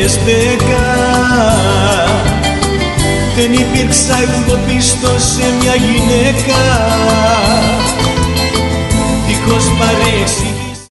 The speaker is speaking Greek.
στέκα. Δεν υπήρξα εγώ πίστος σε μια γυναίκα, δίχως παρέξι